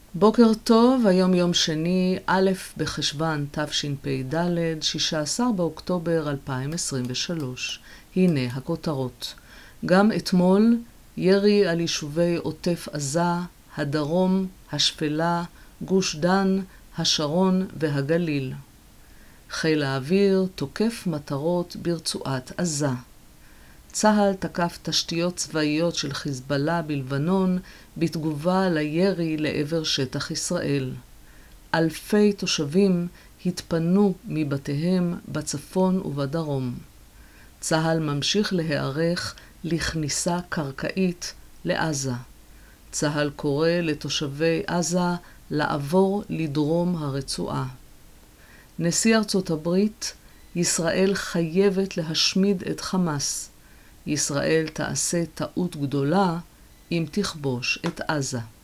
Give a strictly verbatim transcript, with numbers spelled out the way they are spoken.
בוקר טוב, היום יום שני, א' בחשוון תשפ"ד, שישה עשר באוקטובר אלפיים עשרים ושלוש. הנה הכותרות. גם אתמול ירי על יישובי עוטף עזה, הדרום, השפלה, גוש דן, השרון והגליל. חיל האוויר תוקף מטרות ברצועת עזה. צה"ל תקף תשתיות צבאיות של חיזבאללה בלבנון בתגובה לירי לעבר שטח ישראל. אלפי תושבים התפנו מבתיהם בצפון ובדרום. צה"ל ממשיך להיערך לכניסה קרקעית לעזה. צה"ל קורא לתושבי עזה לעבור לדרום הרצועה. נשיא ארצות הברית, ישראל חייבת להשמיד את חמאס. ישראל תעשה טעות גדולה אם תכבוש את עזה.